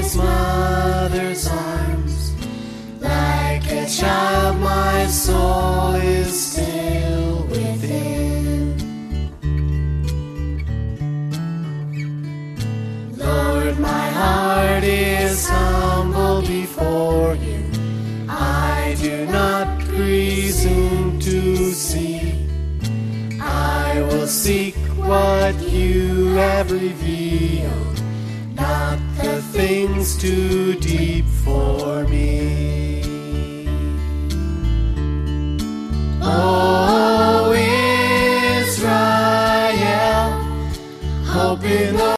his mother's arms. Like a child, my soul is still within. Lord, my heart is humble before you. I do not presume to see. I will seek what you have revealed, not the things too deep for me. Oh, Israel, hope in the